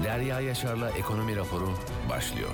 Derya Yaşar'la Ekonomi Raporu başlıyor.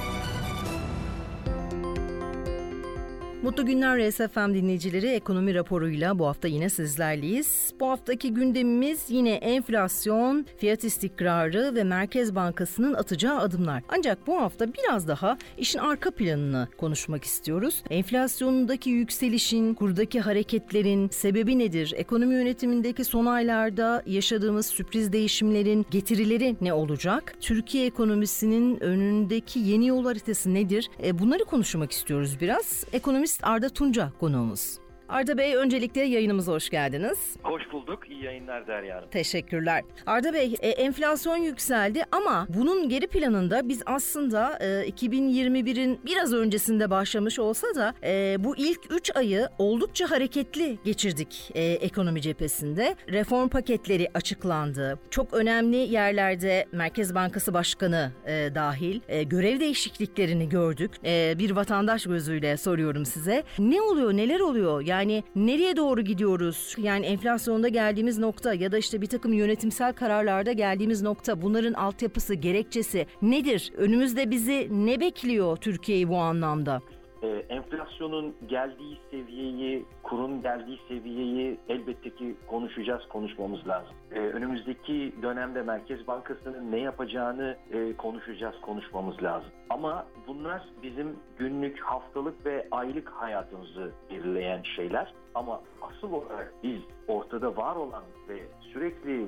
Mutlu günler RSFM dinleyicileri, Ekonomi Raporu'yla bu hafta yine sizlerleyiz. Bu haftaki gündemimiz yine enflasyon, fiyat istikrarı ve Merkez Bankası'nın atacağı adımlar. Ancak bu hafta biraz daha işin arka planını konuşmak istiyoruz. Enflasyonundaki yükselişin, kurdaki hareketlerin sebebi nedir? Ekonomi yönetimindeki son aylarda yaşadığımız sürpriz değişimlerin getirileri ne olacak? Türkiye ekonomisinin önündeki yeni yol haritası nedir? Bunları konuşmak istiyoruz biraz. Ekonomist Arda Tunca konuğumuz. Arda Bey, öncelikle yayınımıza hoş geldiniz. Hoş bulduk. İyi yayınlar Derya Hanım. Teşekkürler. Arda Bey, enflasyon yükseldi ama bunun geri planında biz aslında 2021'in biraz öncesinde başlamış olsa da bu ilk 3 ayı oldukça hareketli geçirdik ekonomi cephesinde. Reform paketleri açıklandı. Çok önemli yerlerde Merkez Bankası Başkanı dahil görev değişikliklerini gördük. Bir vatandaş gözüyle soruyorum size. Ne oluyor, neler oluyor? Yani nereye doğru gidiyoruz? Yani enflasyonda geldiğimiz nokta ya da işte bir takım yönetimsel kararlarda geldiğimiz nokta, bunların altyapısı, gerekçesi nedir? Önümüzde bizi ne bekliyor Türkiye'yi bu anlamda? Enflasyonun geldiği seviyeyi, kurun geldiği seviyeyi elbette ki konuşmamız lazım. Önümüzdeki dönemde Merkez Bankası'nın ne yapacağını konuşmamız lazım. Ama bunlar bizim günlük, haftalık ve aylık hayatımızı belirleyen şeyler. Ama asıl olarak biz ortada var olan ve sürekli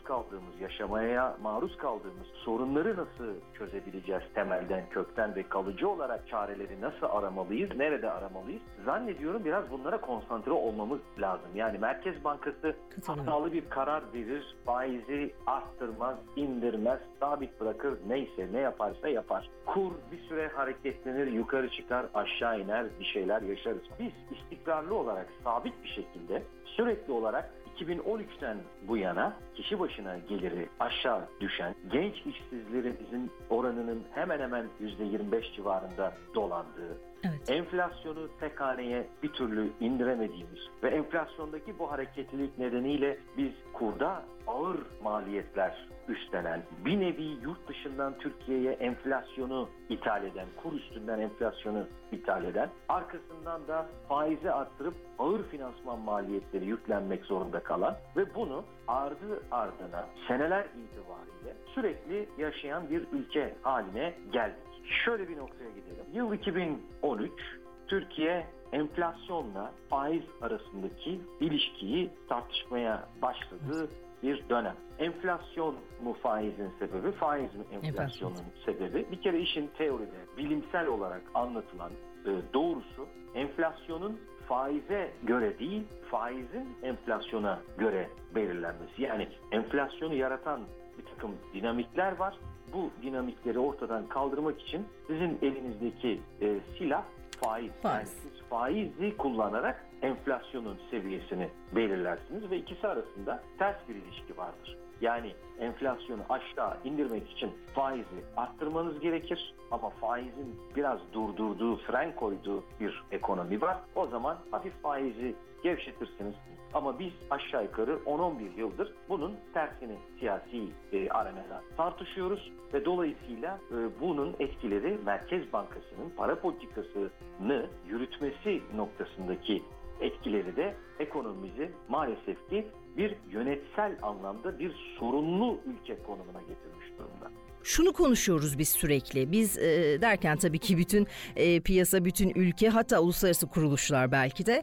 yaşamaya maruz kaldığımız sorunları nasıl çözebileceğiz temelden, kökten ve kalıcı olarak çareleri nasıl aramalıyız, nerede aramalıyız? Zannediyorum biraz bunlara konsantre olmamız lazım. Yani Merkez Bankası hatalı bir karar verir, faizi arttırmaz, indirmez, sabit bırakır, neyse ne yaparsa yapar. Kur bir süre hareketlenir, yukarı çıkar, aşağı iner, bir şeyler yaşarız. Biz istikrarlı olarak, sabit bir şekilde, sürekli olarak 2013'ten bu yana kişi başına geliri aşağı düşen, genç işsizlerimizin oranının hemen hemen %25 civarında dolandığı, evet, enflasyonu tek haneye bir türlü indiremediğimiz ve enflasyondaki bu hareketlilik nedeniyle biz kurda ağır maliyetler üstlenen, bir nevi yurt dışından Türkiye'ye enflasyonu ithal eden, kur üstünden enflasyonu ithal eden, arkasından da faizi arttırıp ağır finansman maliyetleri yüklenmek zorunda kalan ve bunu ardı ardına seneler itibariyle sürekli yaşayan bir ülke haline geldik. Şöyle bir noktaya gidelim. Yıl 2013, Türkiye enflasyonla faiz arasındaki ilişkiyi tartışmaya başladığı bir dönem. Enflasyon mu faizin sebebi, faiz mi enflasyonun sebebi? Bir kere işin teoride, bilimsel olarak anlatılan doğrusu enflasyonun faize göre değil, faizin enflasyona göre belirlenmesi. Yani enflasyonu yaratan bir takım dinamikler var. Bu dinamikleri ortadan kaldırmak için sizin elinizdeki silah faiz. Yani siz faizi kullanarak enflasyonun seviyesini belirlersiniz ve ikisi arasında ters bir ilişki vardır. Yani enflasyonu aşağı indirmek için faizi arttırmanız gerekir ama faizin biraz durdurduğu, fren koyduğu bir ekonomi var. O zaman hafif faizi gevşetirsiniz. Ama biz aşağı yukarı 10-11 yıldır bunun tersini siyasi arenada tartışıyoruz ve dolayısıyla bunun etkileri Merkez Bankası'nın para politikasını yürütmesi noktasındaki etkileri de ekonomimizi maalesef ki bir yönetsel anlamda bir sorunlu ülke konumuna getirmiş durumda. Şunu konuşuyoruz biz sürekli. Biz derken tabii ki bütün piyasa, bütün ülke, hatta uluslararası kuruluşlar belki de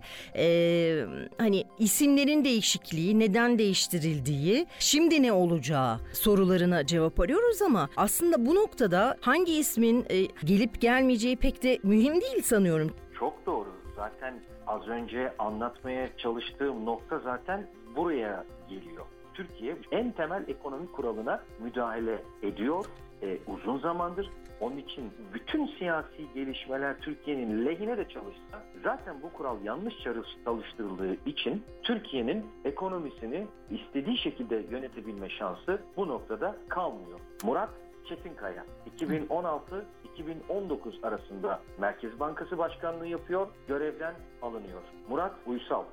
hani isimlerin değişikliği, neden değiştirildiği, şimdi ne olacağı sorularına cevap arıyoruz ama aslında bu noktada hangi ismin gelip gelmeyeceği pek de mühim değil sanıyorum. Çok doğru. Zaten az önce anlatmaya çalıştığım nokta zaten buraya geliyor. Türkiye en temel ekonomik kuralına müdahale ediyor uzun zamandır. Onun için bütün siyasi gelişmeler Türkiye'nin lehine de çalışsa zaten bu kural yanlış çalıştırıldığı için Türkiye'nin ekonomisini istediği şekilde yönetebilme şansı bu noktada kalmıyor. Murat Çetinkaya 2016-2019 arasında Merkez Bankası Başkanlığı yapıyor, görevden alınıyor. Murat Uysal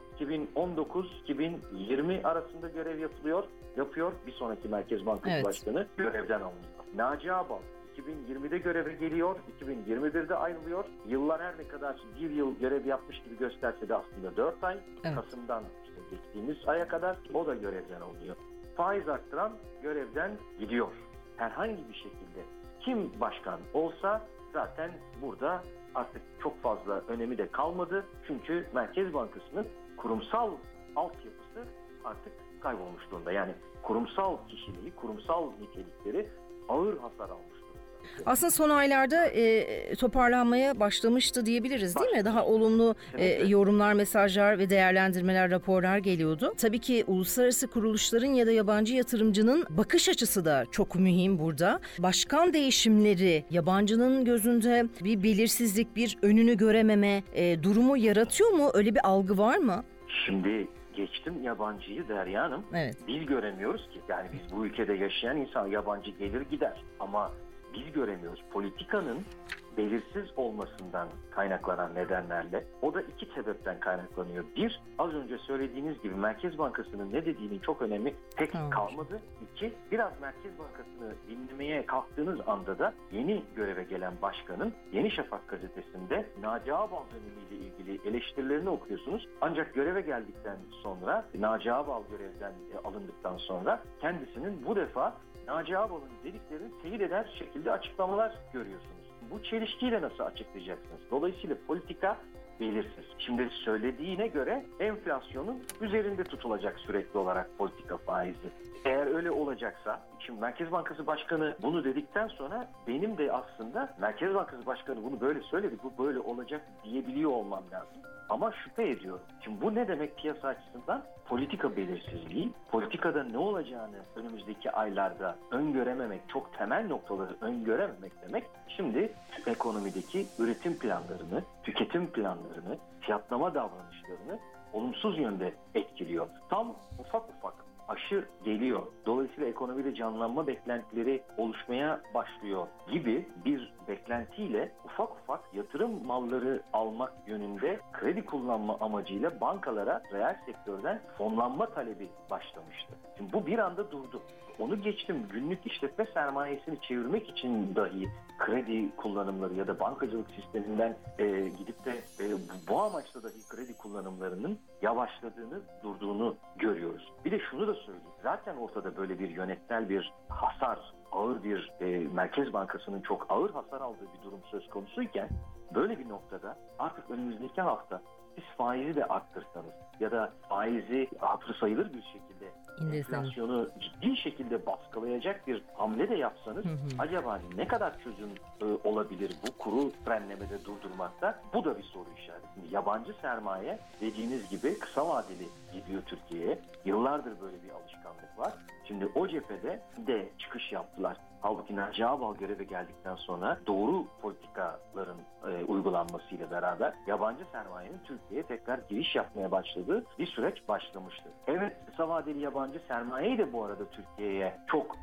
2019-2020 arasında görev yapıyor. Bir sonraki Merkez Bankası Başkanı görevden alınıyor. Naci Ağbal 2020'de göreve geliyor, 2021'de ayrılıyor. Yıllar her ne kadar bir yıl görev yapmış gibi gösterse de aslında 4 ay. Kasım'dan geçtiğimiz aya kadar o da görevden alınıyor. Faiz arttıran görevden gidiyor. Herhangi bir şekilde kim başkan olsa zaten burada artık çok fazla önemi de kalmadı. Çünkü Merkez Bankası'nın kurumsal altyapısı artık kaybolmuş durumda. Yani kurumsal kişiliği, kurumsal nitelikleri ağır hasar almış durumda. Aslında son aylarda toparlanmaya başlamıştı diyebiliriz değil mi? Daha olumlu yorumlar, mesajlar ve değerlendirmeler, raporlar geliyordu. Tabii ki uluslararası kuruluşların ya da yabancı yatırımcının bakış açısı da çok mühim burada. Başkan değişimleri yabancının gözünde bir belirsizlik, bir önünü görememe durumu yaratıyor mu? Öyle bir algı var mı? Şimdi geçtim yabancıyı Derya Hanım. Evet. Biz göremiyoruz ki. Yani biz bu ülkede yaşayan insan yabancı gelir gider. Ama biz göremiyoruz. Politikanın belirsiz olmasından kaynaklanan nedenlerle o da iki sebepten kaynaklanıyor. Bir, az önce söylediğiniz gibi Merkez Bankası'nın ne dediğinin çok önemi pek kalmadı. İki, biraz Merkez Bankası'nı dinlemeye kalktığınız anda da yeni göreve gelen başkanın Yeni Şafak gazetesinde Naci Ağbal dönemiyle ilgili eleştirilerini okuyorsunuz. Ancak göreve geldikten sonra, Naci Ağbal görevden alındıktan sonra kendisinin bu defa Naci Ağbal'ın dediklerini teyit eder şekilde açıklamalar görüyorsunuz. Bu çelişkiyle nasıl açıklayacaksınız? Dolayısıyla politika belirsiz. Şimdi söylediğine göre enflasyonun üzerinde tutulacak sürekli olarak politika faizi. Eğer öyle olacaksa, şimdi Merkez Bankası Başkanı bunu dedikten sonra benim de aslında Merkez Bankası Başkanı bunu böyle söyledi, bu böyle olacak diyebiliyor olmam lazım. Ama şüphe ediyorum. Şimdi bu ne demek piyasa açısından? Politika belirsizliği, politikada ne olacağını önümüzdeki aylarda öngörememek, çok temel noktaları öngörememek demek. Şimdi ekonomideki üretim planlarını, tüketim planlarını, fiyatlama davranışlarını olumsuz yönde etkiliyor. Tam ufak aşı geliyor. Dolayısıyla ekonomide canlanma beklentileri oluşmaya başlıyor gibi bir beklentiyle ufak yatırım malları almak yönünde kredi kullanma amacıyla bankalara reel sektörden fonlanma talebi başlamıştı. Şimdi bu bir anda durdu. Onu geçtim, günlük işletme sermayesini çevirmek için dahi kredi kullanımları ya da bankacılık sisteminden gidip de bu amaçla dahi kredi kullanımlarının yavaşladığını, durduğunu görüyoruz. Bir de şunu da söyleyeyim. Zaten ortada böyle bir yönetsel bir hasar, ağır bir Merkez Bankası'nın çok ağır hasar aldığı bir durum söz konusuyken böyle bir noktada artık önümüzdeki hafta siz faizi de arttırsanız ya da faizi hatırı sayılır bir şekilde enflasyonu ciddi şekilde baskılayacak bir hamle de yapsanız acaba ne kadar çözüm olabilir bu kuru frenlemede durdurmakta? Bu da bir soru işareti. Yabancı sermaye dediğiniz gibi kısa vadeli gidiyor Türkiye'ye. Yıllardır böyle bir alışkanlık var. Şimdi o cephede de çıkış yaptılar. Halbuki Naci Ağbal göreve geldikten sonra doğru politikaların uygulanmasıyla beraber yabancı sermayenin Türkiye'ye tekrar giriş yapmaya başladığı bir süreç başlamıştı. Evet, kısa vadeli yabancı sermayeyi de bu arada Türkiye'ye çok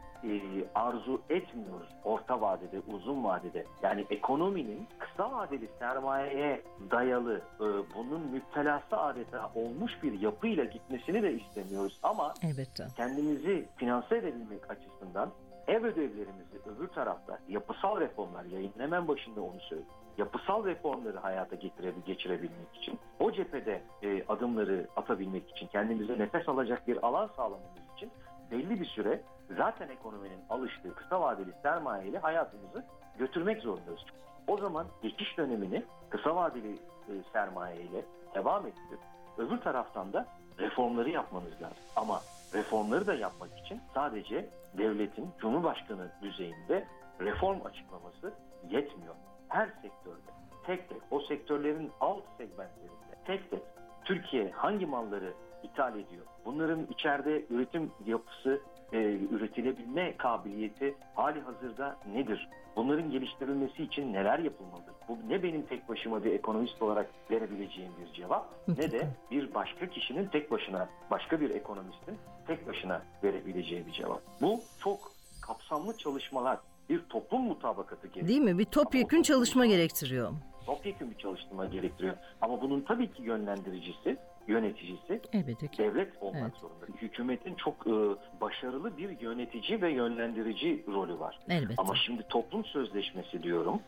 arzu etmiyoruz. Orta vadede, uzun vadede. Yani ekonominin kısa vadeli sermayeye dayalı bunun müptelası adeta olmuş bir yapıyla gitmesini de istemiyoruz. Ama kendimizi finanse edebilmek açısından ev ödevlerimizi öbür tarafta yapısal reformlar, yayının hemen başında onu söyledim. Yapısal reformları hayata geçirebilmek için, o cephede adımları atabilmek için, kendimize nefes alacak bir alan sağlamamız için belli bir süre zaten ekonominin alıştığı kısa vadeli sermaye ile hayatımızı götürmek zorundayız. O zaman geçiş dönemini kısa vadeli sermaye ile devam ettirip öbür taraftan da reformları yapmanız lazım. Ama reformları da yapmak için sadece devletin Cumhurbaşkanı düzeyinde reform açıklaması yetmiyor. Her sektörde tek o sektörlerin alt segmentlerinde tek Türkiye hangi malları ithal ediyor? Bunların içeride üretim yapısı, üretilebilme kabiliyeti hali hazırda nedir? Bunların geliştirilmesi için neler yapılmalıdır? Bu ne benim tek başıma bir ekonomist olarak verebileceğim bir cevap, ne de bir başka kişinin tek başına, başka bir ekonomistin tek başına verebileceği bir cevap. Bu çok kapsamlı çalışmalar bir toplum mutabakatı gerektiriyor. Değil mi? Bir topyekün çalışma gerektiriyor. Topyekün bir çalışma gerektiriyor. Ama bunun tabii ki yöneticisi Elbette ki. devlet olmak Evet. zorunda. Hükümetin çok başarılı bir yönetici ve yönlendirici rolü var. Elbette. Ama şimdi toplum sözleşmesi diyorum.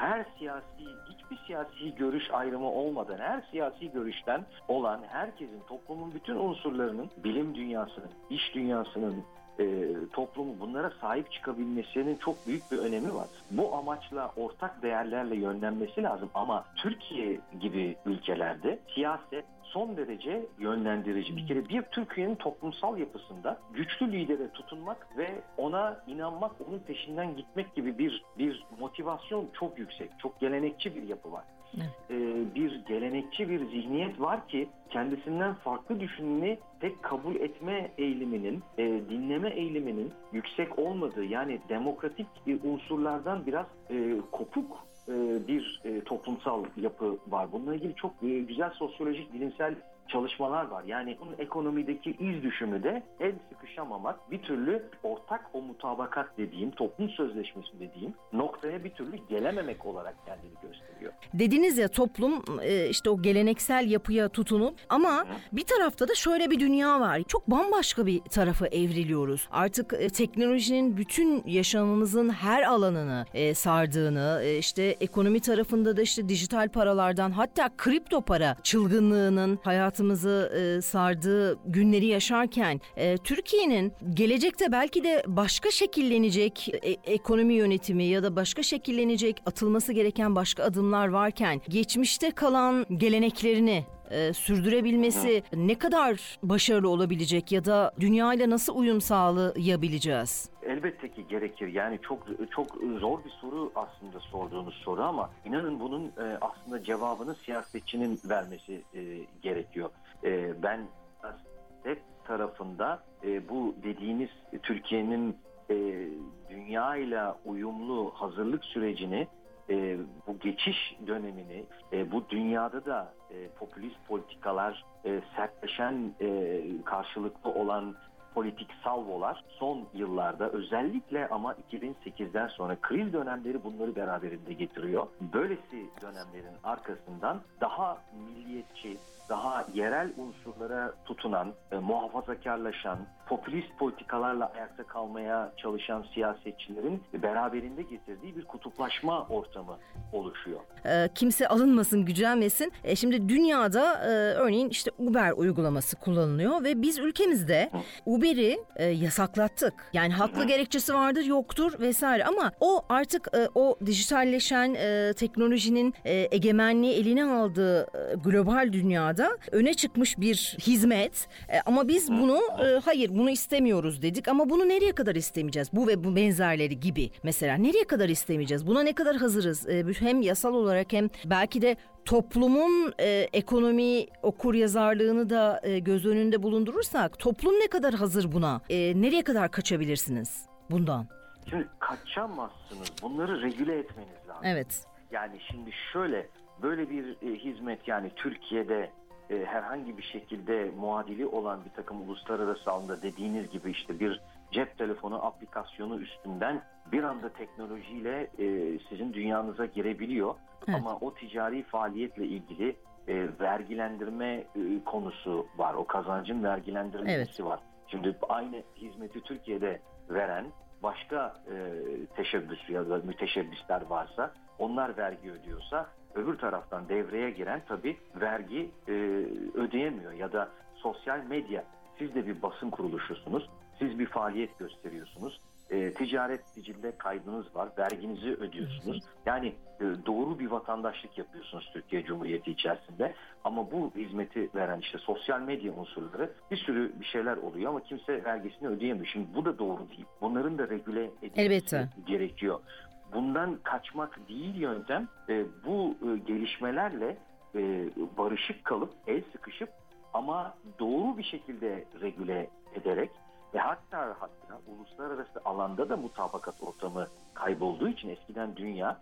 Hiçbir siyasi görüş ayrımı olmadan, her siyasi görüşten olan herkesin, toplumun bütün unsurlarının, bilim dünyasının, iş dünyasının, toplumu bunlara sahip çıkabilmesinin çok büyük bir önemi var. Bu amaçla ortak değerlerle yönlenmesi lazım ama Türkiye gibi ülkelerde siyaset son derece yönlendirici. Bir kere Türkiye'nin toplumsal yapısında güçlü lidere tutunmak ve ona inanmak, onun peşinden gitmek gibi bir motivasyon çok yüksek. Çok gelenekçi bir yapı var. Bir gelenekçi bir zihniyet var ki kendisinden farklı düşüneni pek kabul etme eğiliminin, dinleme eğiliminin yüksek olmadığı, yani demokratik unsurlardan biraz kopuk bir toplumsal yapı var. Bununla ilgili çok güzel sosyolojik, bilimsel çalışmalar var. Yani bunun ekonomideki iz düşümü de el sıkışamamak, bir türlü ortak o mutabakat dediğim, toplum sözleşmesi dediğim noktaya bir türlü gelememek olarak kendini gösteriyor. Dediniz ya, toplum işte o geleneksel yapıya tutunup ama bir tarafta da şöyle bir dünya var. Çok bambaşka bir tarafa evriliyoruz. Artık teknolojinin bütün yaşamımızın her alanını sardığını, işte ekonomi tarafında da işte dijital paralardan, hatta kripto para çılgınlığının hayatımızı sardığı günleri yaşarken Türkiye'nin gelecekte belki de başka şekillenecek ekonomi yönetimi ya da başka şekillenecek, atılması gereken başka adımlar varken geçmişte kalan geleneklerini sürdürebilmesi ne kadar başarılı olabilecek ya da dünyayla nasıl uyum sağlayabileceğiz? Elbette ki gerekir. Yani çok zor bir soru aslında sorduğunuz soru ama inanın bunun aslında cevabını siyasetçinin vermesi gerekiyor. Ben siyaset tarafında bu dediğiniz Türkiye'nin dünyayla uyumlu hazırlık sürecini, bu geçiş dönemini, bu dünyada da popülist politikalar, sertleşen, karşılıklı olan politik salvolar son yıllarda, özellikle ama 2008'den sonra kriz dönemleri bunları beraberinde getiriyor. Böylesi dönemlerin arkasından daha milliyetçi, daha yerel unsurlara tutunan, muhafazakarlaşan, popülist politikalarla ayakta kalmaya çalışan siyasetçilerin beraberinde getirdiği bir kutuplaşma ortamı oluşuyor. Kimse alınmasın, gücenmesin. Şimdi dünyada örneğin işte Uber uygulaması kullanılıyor ve biz ülkemizde Uber'i yasaklattık. Yani haklı gerekçesi vardır, yoktur vesaire, ama o artık o dijitalleşen teknolojinin egemenliği eline aldığı global dünyada öne çıkmış bir hizmet. Ama biz bunu hayır, bunu istemiyoruz dedik, ama bunu nereye kadar istemeyeceğiz? Bu ve bu benzerleri gibi mesela nereye kadar istemeyeceğiz? Buna ne kadar hazırız? Hem yasal olarak hem belki de toplumun ekonomi okuryazarlığını da göz önünde bulundurursak toplum ne kadar hazır buna? Nereye kadar kaçabilirsiniz bundan? Şimdi kaçamazsınız. Bunları regüle etmeniz lazım. Evet. Yani şimdi şöyle, böyle bir hizmet, yani Türkiye'de herhangi bir şekilde muadili olan bir takım uluslararası alanda dediğiniz gibi işte bir cep telefonu aplikasyonu üstünden bir anda teknolojiyle sizin dünyanıza girebiliyor. Evet. Ama o ticari faaliyetle ilgili vergilendirme konusu var. O kazancın vergilendirilmesi var. Şimdi aynı hizmeti Türkiye'de veren başka teşebbüs ya da müteşebbisler varsa, onlar vergi ödüyorsa, öbür taraftan devreye giren tabii vergi ödeyemiyor. Ya da sosyal medya, siz de bir basın kuruluşusunuz, siz bir faaliyet gösteriyorsunuz, ticaret sicilde kaydınız var, verginizi ödüyorsunuz. Yani doğru bir vatandaşlık yapıyorsunuz Türkiye Cumhuriyeti içerisinde. Ama bu hizmeti veren işte sosyal medya unsurları, bir sürü bir şeyler oluyor ama kimse vergisini ödeyemiyor. Şimdi bu da doğru değil. Bunların da regüle edilmesi gerekiyor. Bundan kaçmak değil yöntem, bu gelişmelerle barışık kalıp, el sıkışıp ama doğru bir şekilde regüle ederek ve hatta uluslararası alanda da mutabakat ortamı kaybolduğu için, eskiden dünya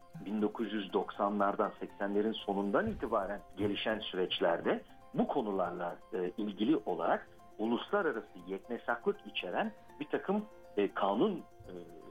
1990'lardan 80'lerin sonundan itibaren gelişen süreçlerde bu konularla ilgili olarak uluslararası yeknesaklık içeren bir takım kanun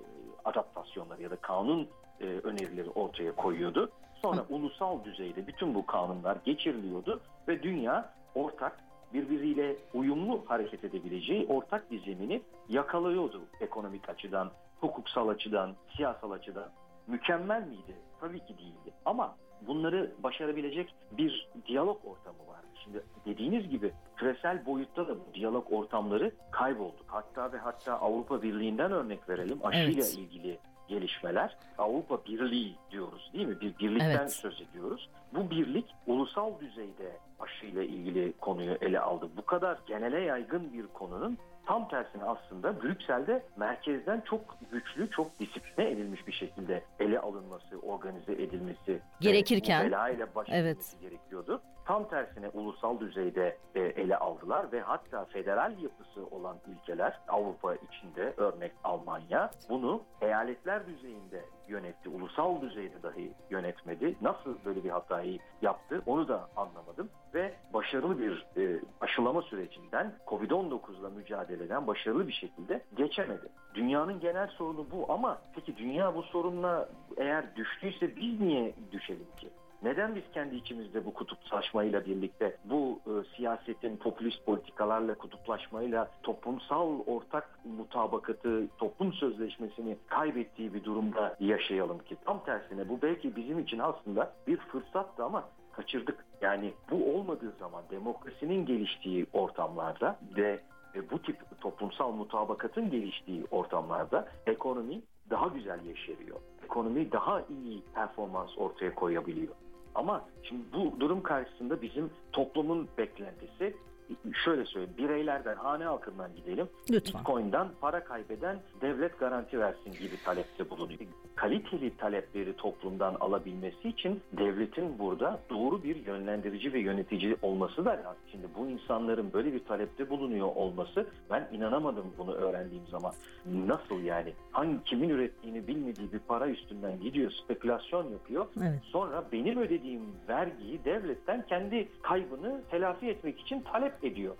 adaptasyonları ya da kanun önerileri ortaya koyuyordu. Sonra ulusal düzeyde bütün bu kanunlar geçiriliyordu ve dünya ortak, birbiriyle uyumlu hareket edebileceği ortak bir zemini yakalıyordu ekonomik açıdan, hukuksal açıdan, siyasal açıdan. Mükemmel miydi? Tabii ki değildi. Ama bunları başarabilecek bir diyalog ortamı vardı. Şimdi dediğiniz gibi küresel boyutta da bu diyalog ortamları kayboldu. Hatta ve hatta Avrupa Birliği'nden örnek verelim. Aşıyla ilgili gelişmeler. Avrupa Birliği diyoruz değil mi? Bir birlikten söz ediyoruz. Bu birlik ulusal düzeyde aşıyla ilgili konuyu ele aldı. Bu kadar genele yaygın bir konunun tam tersine aslında Brüksel'de merkezden çok güçlü, çok disipline edilmiş bir şekilde ele alınması, organize edilmesi gerekirken bu belayla baş edilmesi gerekiyordu. Tam tersine ulusal düzeyde ele aldılar ve hatta federal yapısı olan ülkeler, Avrupa içinde örnek Almanya, bunu eyaletler düzeyinde yönetti. Ulusal düzeyde dahi yönetmedi. Nasıl böyle bir hatayı yaptı onu da anlamadım. Ve başarılı bir aşılama sürecinden, Covid-19'la mücadeleden başarılı bir şekilde geçemedi. Dünyanın genel sorunu bu ama peki dünya bu sorunla eğer düştüyse biz niye düşelim ki? Neden biz kendi içimizde bu kutuplaşmayla birlikte, bu siyasetin popülist politikalarla kutuplaşmayla toplumsal ortak mutabakatı, toplum sözleşmesini kaybettiği bir durumda yaşayalım ki? Tam tersine bu belki bizim için aslında bir fırsattı ama kaçırdık. Yani bu olmadığı zaman demokrasinin geliştiği ortamlarda ve bu tip toplumsal mutabakatın geliştiği ortamlarda ekonomi daha güzel yeşeriyor. Ekonomi daha iyi performans ortaya koyabiliyor. Ama şimdi bu durum karşısında bizim toplumun beklentisi, şöyle söyleyeyim, bireylerden, hane halkından gidelim. Lütfen. Bitcoin'dan para kaybeden devlet garanti versin gibi talepte bulunuyor. Kaliteli talepleri toplumdan alabilmesi için devletin burada doğru bir yönlendirici ve yönetici olması da lazım. Şimdi bu insanların böyle bir talepte bulunuyor olması, ben inanamadım bunu öğrendiğim zaman. Nasıl yani? Kimin ürettiğini bilmediği bir para üstünden gidiyor, spekülasyon yapıyor. Evet. Sonra benim ödediğim vergiyi devletten kendi kaybını telafi etmek için talep ediyor.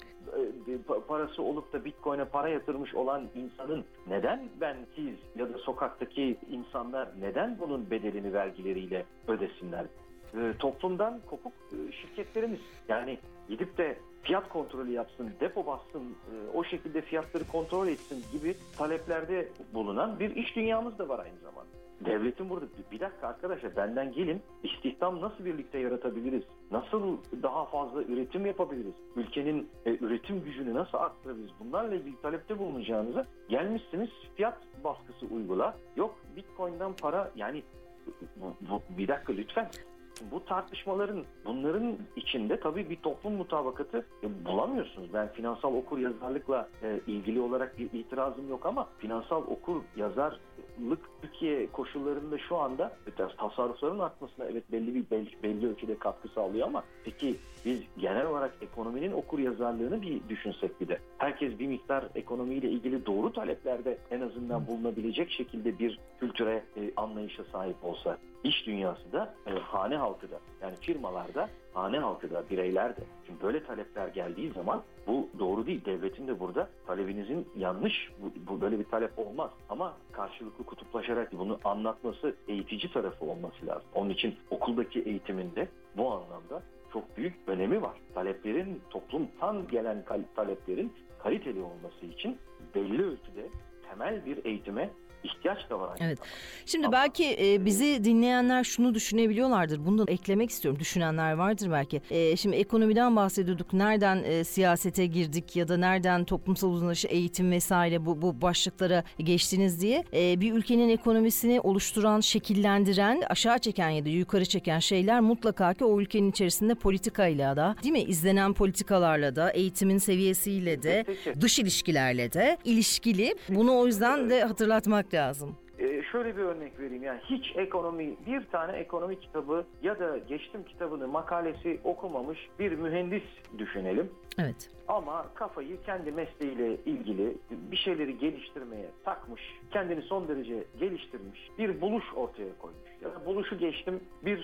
Parası olup da Bitcoin'e para yatırmış olan insanın neden siz ya da sokaktaki insanlar neden bunun bedelini vergileriyle ödesinler? Toplumdan kopuk şirketlerimiz, yani gidip de fiyat kontrolü yapsın, depo bassın, o şekilde fiyatları kontrol etsin gibi taleplerde bulunan bir iş dünyamız da var aynı zamanda. Devletin burada bir dakika arkadaşlar, benden gelin, istihdam nasıl birlikte yaratabiliriz? Nasıl daha fazla üretim yapabiliriz? Ülkenin üretim gücünü nasıl arttırabiliriz? Bunlarla ilgili talepte bulunacağınıza gelmişsiniz, fiyat baskısı uygula. Yok Bitcoin'den para, yani bir dakika lütfen. Bu tartışmaların, bunların içinde tabii bir toplum mutabakatı bulamıyorsunuz. Ben finansal okuryazarlıkla ilgili olarak bir itirazım yok ama finansal okuryazarlık Türkiye koşullarında şu anda tasarrufların artmasına evet belli ölçüde katkı sağlıyor ama peki biz genel olarak ekonominin okuryazarlığını bir düşünsek bir de. Herkes bir miktar ekonomiyle ilgili doğru taleplerde en azından bulunabilecek şekilde bir kültüre, anlayışa sahip olsa, iş dünyası da hane halkı da, yani firmalarda, hane halkı da, bireyler de. Çünkü böyle talepler geldiği zaman bu doğru değil. Devletin de burada talebinizin yanlış, bu böyle bir talep olmaz. Ama karşılıklı kutuplaşarak bunu anlatması, eğitici tarafı olması lazım. Onun için okuldaki eğitiminde bu anlamda çok büyük önemi var. Taleplerin, toplumdan gelen taleplerin kaliteli olması için belli ölçüde temel bir eğitime ihtiyaç da var. Evet. Şimdi belki bizi dinleyenler şunu düşünebiliyorlardır. Bunu da eklemek istiyorum. Düşünenler vardır belki. Şimdi ekonomiden bahsediyorduk. Nereden siyasete girdik ya da nereden toplumsal uzlaşı, eğitim vesaire bu başlıklara geçtiniz diye. Bir ülkenin ekonomisini oluşturan, şekillendiren, aşağı çeken ya da yukarı çeken şeyler mutlaka ki o ülkenin içerisinde politikayla da, değil mi? İzlenen politikalarla da, eğitimin seviyesiyle de, dış ilişkilerle de ilişkili. Bunu o yüzden de hatırlatmak lazım. Şöyle bir örnek vereyim, yani hiç bir tane ekonomi kitabı ya da geçtim kitabını, makalesi okumamış bir mühendis düşünelim. Evet. Ama kafayı kendi mesleğiyle ilgili bir şeyleri geliştirmeye takmış, kendini son derece geliştirmiş, bir buluş ortaya koymuş. buluşu geçtim,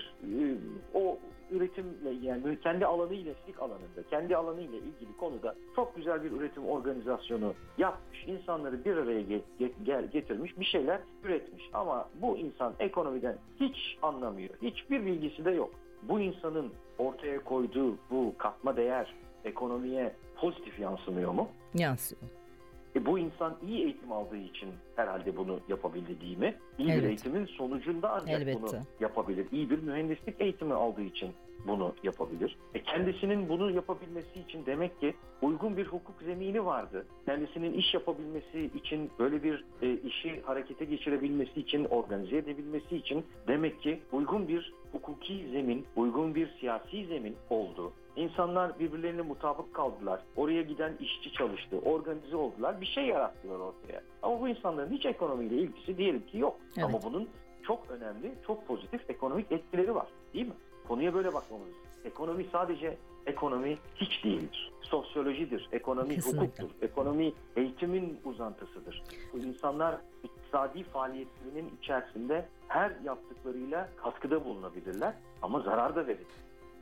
o üretimle, yani kendi alanıyla, SİK alanında, kendi alanıyla ilgili konuda çok güzel bir üretim organizasyonu yapmış. İnsanları bir araya getirmiş, bir şeyler üretmiş. Ama bu insan ekonomiden hiç anlamıyor. Hiçbir bilgisi de yok. Bu insanın ortaya koyduğu bu katma değer ekonomiye pozitif yansımıyor mu? Yansıyor. Bu insan iyi eğitim aldığı için herhalde bunu yapabildi, değil mi? İyi bir Evet. eğitimin sonucunda ancak Elbette. bunu yapabilir. İyi bir mühendislik eğitimi aldığı için bunu yapabilir. Kendisinin bunu yapabilmesi için demek ki uygun bir hukuk zemini vardı. Kendisinin iş yapabilmesi için, böyle bir işi harekete geçirebilmesi için, organize edebilmesi için demek ki uygun bir hukuki zemin, uygun bir siyasi zemin oldu. İnsanlar birbirlerine mutabık kaldılar. Oraya giden işçi çalıştı, organize oldular, bir şey yarattılar ortaya. Ama bu insanların hiç ekonomiyle ilgisi diyelim ki yok. Evet. Ama bunun çok önemli, çok pozitif ekonomik etkileri var, değil mi? Konuya böyle bakmamız. Ekonomi sadece ekonomi hiç değildir. Sosyolojidir, ekonomi Kesinlikle. hukuktur, ekonomi eğitimin uzantısıdır. Bu insanlar iktisadi faaliyetlerinin içerisinde her yaptıklarıyla katkıda bulunabilirler ama zarar da verir.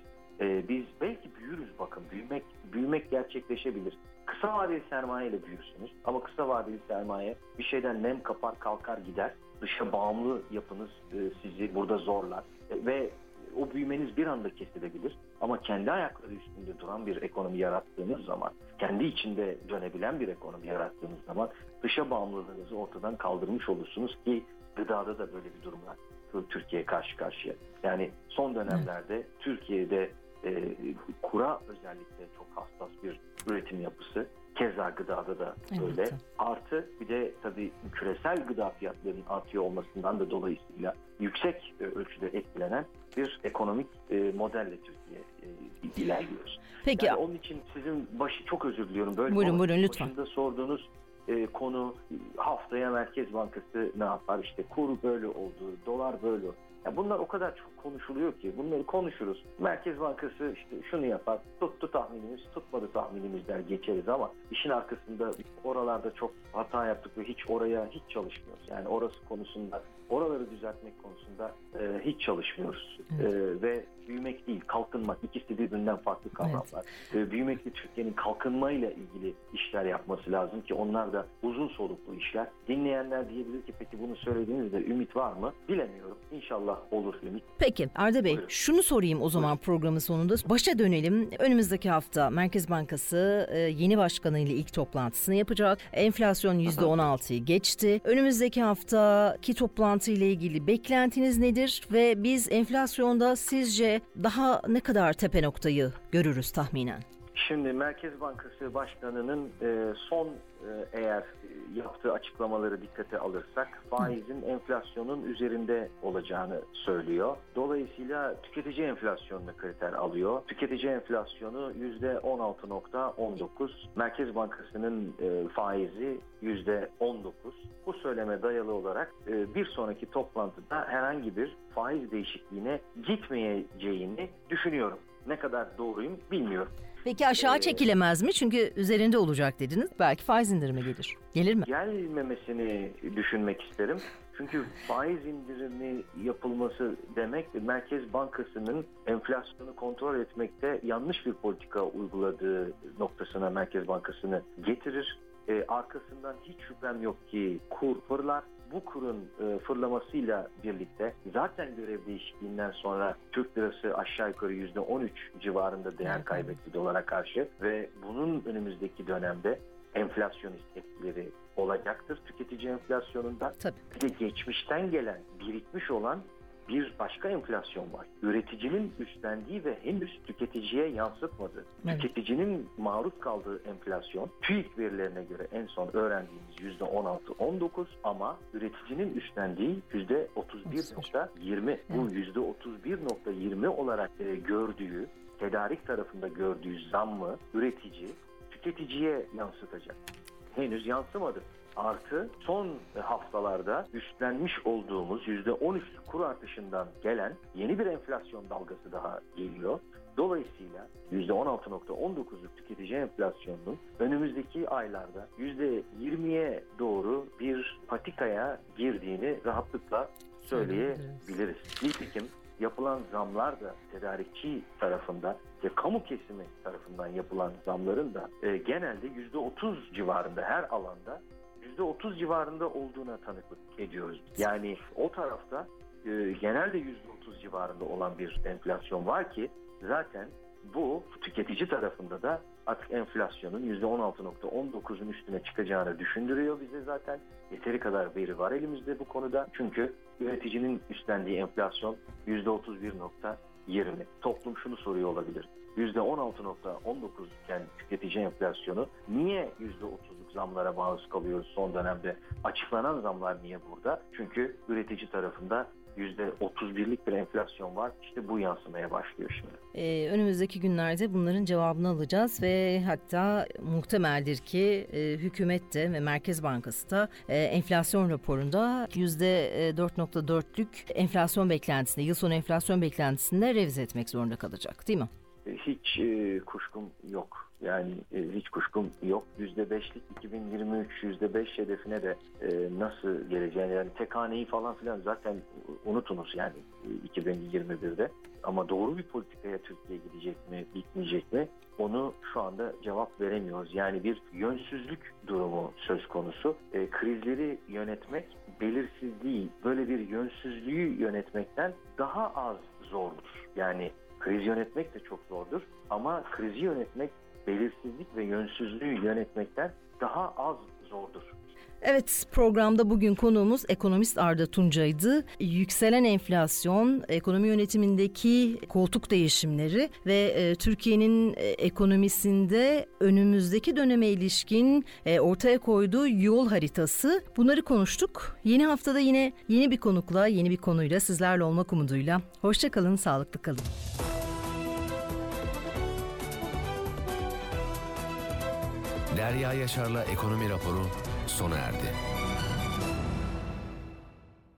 Biz belki büyürüz, bakın, büyümek gerçekleşebilir. Kısa vadeli sermaye ile büyürsünüz ama kısa vadeli sermaye bir şeyden nem kapar, kalkar gider. Dışa bağımlı yapınız sizi burada zorlar ve o büyümeniz bir anda kesilebilir. Ama kendi ayakları üstünde duran bir ekonomi yarattığınız zaman, kendi içinde dönebilen bir ekonomi yarattığınız zaman dışa bağımlılığınızı ortadan kaldırmış olursunuz ki gıdada da böyle bir durumla Türkiye karşı karşıya. Yani son dönemlerde Türkiye'de kura özellikle çok hassas bir üretim yapısı. Keza gıdada da böyle. Evet. Artı bir de tabii küresel gıda fiyatlarının artıyor olmasından da dolayısıyla yüksek ölçüde etkilenen bir ekonomik modelle Türkiye ilerliyoruz. Peki. Yani onun için sizin çok özür diliyorum. Böyle Buyurun lütfen. başında sorduğunuz konu, haftaya Merkez Bankası ne yapar? İşte kur böyle oldu, dolar böyle oldu. Ya bunlar o kadar çok konuşuluyor ki bunları konuşuruz. Merkez Bankası işte şunu yapar, tuttu tahminimiz, tutmadı tahminimiz der geçeriz ama işin arkasında oralarda çok hata yaptık ve oraya hiç çalışmıyoruz. Yani orası konusunda, oraları düzeltmek konusunda hiç çalışmıyoruz. Ve büyümek değil, kalkınmak, ikisi birbirinden farklı kavramlar. Büyümekle Türkiye'nin kalkınmayla ilgili işler yapması lazım ki onlar da uzun soluklu işler. Dinleyenler diyebilir ki peki bunu söylediğinizde ümit var mı? Bilemiyorum. İnşallah olur ümit. Peki Arda Bey, Buyurun. şunu sorayım o zaman programın sonunda. Başa dönelim. Önümüzdeki hafta Merkez Bankası yeni başkanıyla ilk toplantısını yapacak. Enflasyon %16'yı geçti. Önümüzdeki haftaki toplantı ile ilgili beklentiniz nedir? Ve biz enflasyonda sizce daha ne kadar tepe noktayı görürüz tahminen? Şimdi Merkez Bankası Başkanı'nın son eğer yaptığı açıklamaları dikkate alırsak faizin enflasyonun üzerinde olacağını söylüyor. Dolayısıyla tüketici enflasyonunu kriter alıyor. Tüketici enflasyonu %16.19. Merkez Bankası'nın faizi %19. Bu söyleme dayalı olarak bir sonraki toplantıda herhangi bir faiz değişikliğine gitmeyeceğini düşünüyorum. Ne kadar doğruyum bilmiyorum. Peki aşağı çekilemez mi? Çünkü üzerinde olacak dediniz. Belki faiz indirimi gelir. Gelir mi? Gelmemesini düşünmek isterim. Çünkü faiz indirimi yapılması demek Merkez Bankası'nın enflasyonu kontrol etmekte yanlış bir politika uyguladığı noktasına Merkez Bankası'nı getirir. Arkasından hiç şüphem yok ki kur fırlar. Bu kurun fırlamasıyla birlikte zaten görev değişikliğinden sonra Türk lirası aşağı yukarı %13 civarında değer kaybetti dolara karşı ve bunun önümüzdeki dönemde enflasyonist etkileri olacaktır tüketici enflasyonunda. Tabii. Bir de geçmişten gelen, birikmiş olan bir başka enflasyon var. Üreticinin üstlendiği ve henüz tüketiciye yansıtmadığı, tüketicinin maruz kaldığı enflasyon TÜİK verilerine göre en son öğrendiğimiz %16-19 ama üreticinin üstlendiği %31.20. Bu %31.20 olarak gördüğü, tedarik tarafında gördüğü zammı üretici tüketiciye yansıtacak. Henüz yansımadı. Artı son haftalarda üstlenmiş olduğumuz %13 kur artışından gelen yeni bir enflasyon dalgası daha geliyor. Dolayısıyla %16.19'luk tüketici enflasyonunun önümüzdeki aylarda %20'ye doğru bir patikaya girdiğini rahatlıkla söyleyebiliriz. Nitekim yapılan zamlar da tedarikçi tarafından ve kamu kesimi tarafından yapılan zamların da genelde %30 civarında, her alanda %30 civarında olduğuna tanıklık ediyoruz. Yani o tarafta genelde %30 civarında olan bir enflasyon var ki zaten bu tüketici tarafında da artık enflasyonun %16.19'un üstüne çıkacağını düşündürüyor bize zaten. Yeteri kadar veri var elimizde bu konuda. Çünkü üreticinin üstlendiği enflasyon %31.20. Toplum şunu soruyor olabilir. %16.19 iken tüketici enflasyonu niye %30'luk zamlara maruz kalıyoruz son dönemde? Açıklanan zamlar niye burada? Çünkü üretici tarafında %31'lik bir enflasyon var. İşte bu yansımaya başlıyor şimdi. Önümüzdeki günlerde bunların cevabını alacağız ve hatta muhtemeldir ki hükümet de ve Merkez Bankası da enflasyon raporunda %4.4'lük enflasyon beklentisinde, yıl sonu enflasyon beklentisinde revize etmek zorunda kalacak, değil mi? Hiç kuşkum yok. Yani hiç kuşkum yok. %5'lik 2023 %5 hedefine de nasıl geleceğini, yani tek haneyi falan filan zaten unutunuz yani 2021'de. Ama doğru bir politikaya Türkiye gidecek mi, gitmeyecek mi? Onu şu anda cevap veremiyoruz. Yani bir yönsüzlük durumu söz konusu. Krizleri yönetmek belirsizliği, böyle bir yönsüzlüğü yönetmekten daha az zordur. Yani kriz yönetmek de çok zordur ama krizi yönetmek belirsizlik ve yönsüzlüğü yönetmekten daha az zordur. Evet, programda bugün konuğumuz ekonomist Arda Tuncay'dı. Yükselen enflasyon, ekonomi yönetimindeki koltuk değişimleri ve Türkiye'nin ekonomisinde önümüzdeki döneme ilişkin ortaya koyduğu yol haritası, bunları konuştuk. Yeni haftada yine yeni bir konukla, yeni bir konuyla sizlerle olmak umuduyla. Hoşça kalın, sağlıklı kalın. Derya Yaşar'la Ekonomi Raporu sona erdi.